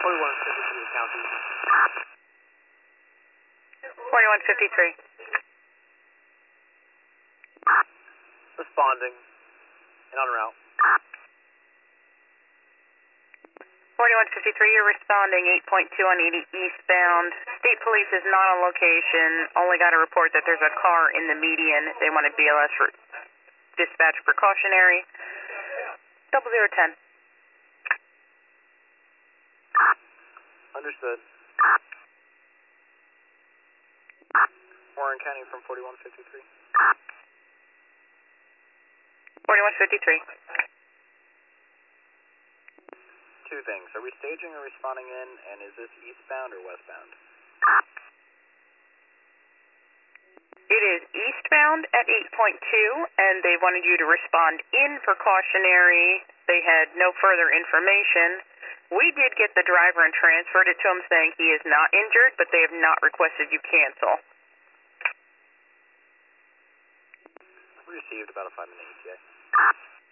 4153 County. 4153. Responding and en route. 4153, you're responding 8.2 on 80 eastbound. State Police is not on location. Only got a report that there's a car in the median. They wanted BLS for dispatch precautionary. 0010. Understood. Warren County from 4153. 4153. Two things. Are we staging or responding in, and is this eastbound or westbound? It is eastbound at 8.2, and they wanted you to respond in precautionary. They had no further information. We did get the driver and transferred it to him saying he is not injured, but they have not requested you cancel. We received about a 5-minute ETA.